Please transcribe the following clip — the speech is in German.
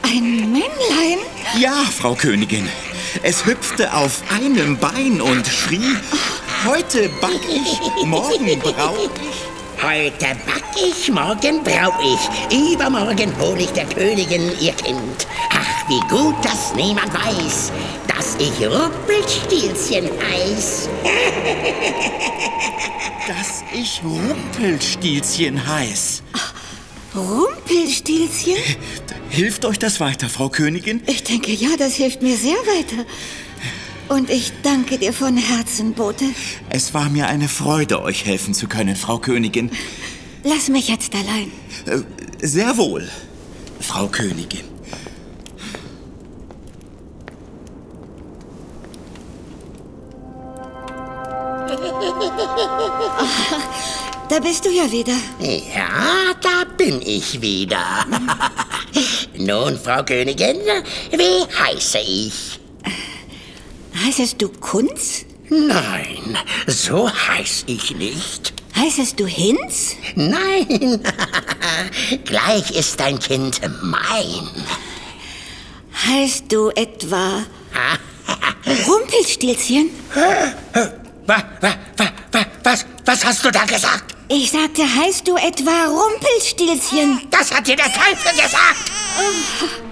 Ein Männlein? Ja, Frau Königin. Es hüpfte auf einem Bein und schrie: Heute back ich, morgen brau ich. Heute back ich, morgen brau ich. Übermorgen hol ich der Königin ihr Kind. Ach, wie gut, dass niemand weiß, dass ich Rumpelstilzchen heiß. Dass ich Rumpelstilzchen heiß. Rumpelstilzchen? Hilft euch das weiter, Frau Königin? Ich denke, ja, das hilft mir sehr weiter. Und ich danke dir von Herzen, Bote. Es war mir eine Freude, euch helfen zu können, Frau Königin. Lass mich jetzt allein. Sehr wohl, Frau Königin. Da bist du ja wieder. Ja, da bin ich wieder. Nun, Frau Königin, wie heiße ich? Heißest du Kunz? Nein, so heiß ich nicht. Heißest du Hinz? Nein, gleich ist dein Kind mein. Heißt du etwa Rumpelstilzchen? Was hast du da gesagt? Ich sagte, heißt du etwa Rumpelstilzchen? Das hat dir der Teufel gesagt!